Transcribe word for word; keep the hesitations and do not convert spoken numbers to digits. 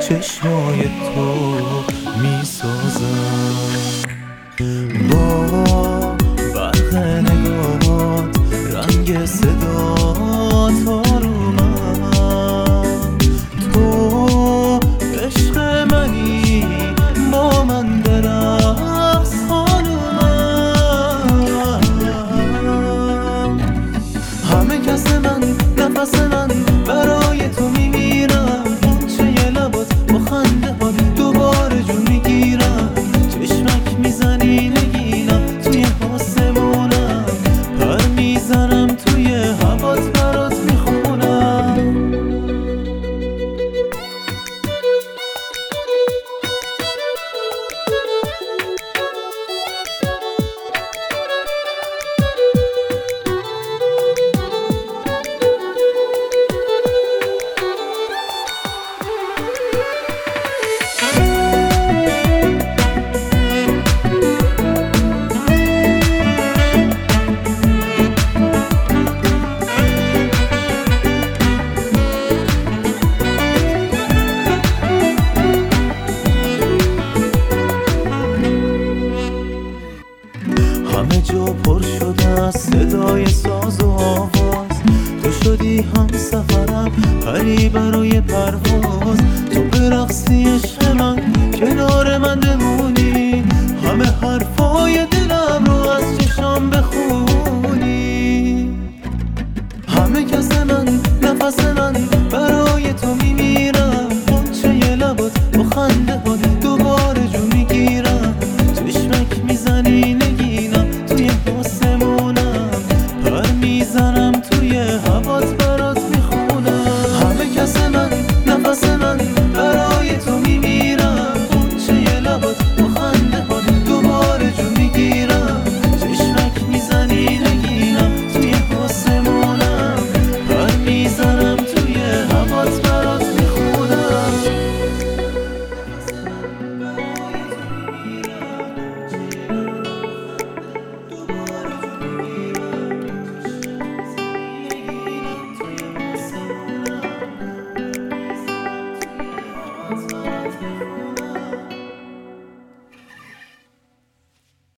چشمای تو میسازم. با برق نگات رنگ صدات آرومم، تو عشق منی با من برقص خانومم. همه کس من نفس من برای تو میمیرم، چه یه لبات با خنده ها دوباره جون میگیرم. چشمک میزنی نگینم توی آسمونم، پر میزنم توی هوات برات میخونم. همه جا پر شده از صدای ساز و آواز، تو شدی هم سفرم پری برای پرواز. تو برقصی عشق من کنار من بمونی، همه حرفای دلم رو از چشام بخونی. همه کس من نفس من برای تو میمیرم، چه یه لبات با خنده ها دوباره جون میگیرم. چشمک میزنی نگینم توی آسمونم، پر میزنم توی هوات برات میخونم. همه کس من نفس من برای تو میمیرم، چه یه لبات با خنده ها دوباره جون میگیرم. چشمک میزنی نگینم توی آسمونم، پر میزنم توی هوات برات میخونم. It's